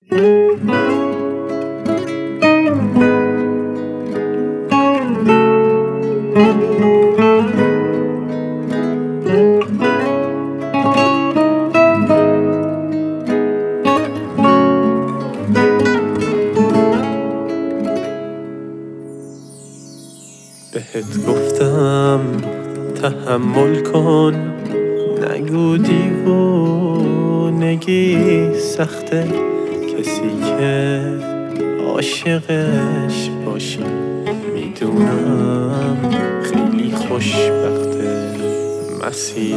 بهت گفتم تحمل کن، نگو دیوونگی سخته. کسی که عاشقش باشی میدونم خیلی خوشبخته. مسیر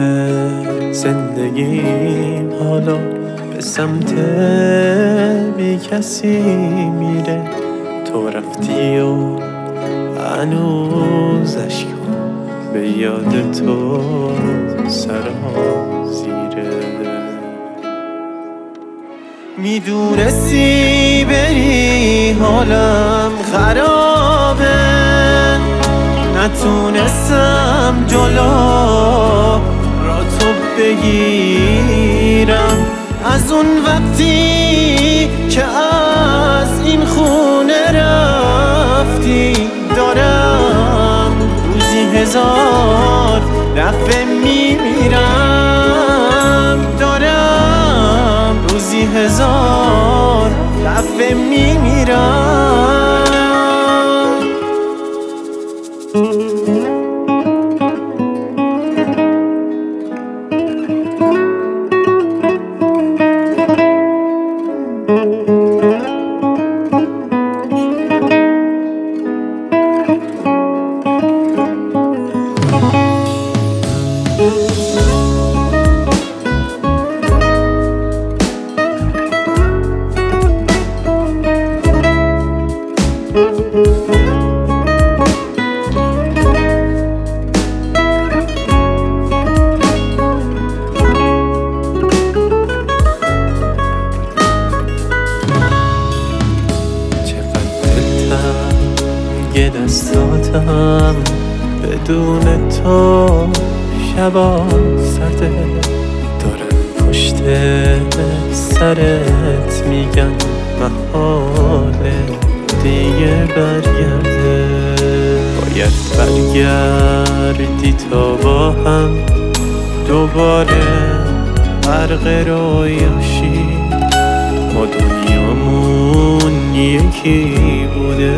زندگیم حالا به سمت بی کسی میره. تو رفتی و هنوز اشکم به یاد تو سرازیره. میدونستی بری حالم خرابه، نتونستم جلو را تو بگیرم. از اون وقتی که از این خونه رفتی دارم روزی 1000 دفعه میمیرم. دارم روزی 1000 دفعه میمیرم. دستاتم بدون تو شبا سرده. دارن پشت سرت میگن محاله دیگه برگرده. باید برگردی تا با هم دوباره غرق رویاشی. ما دنیامون یکی بوده،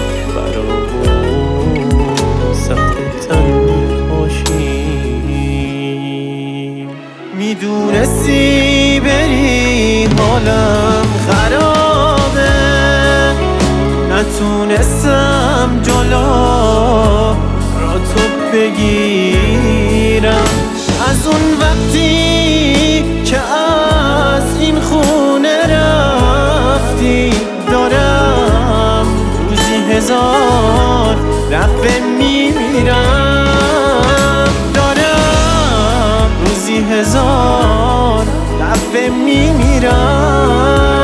میدونستی بری حالم خرابه، نتونستم جلو را تو بگیرم. از اون وقتی که از این خونه رفتی دارم روزی 1000 دفعه میمیرم. دارم روزی 1000 دفعه میمیرم.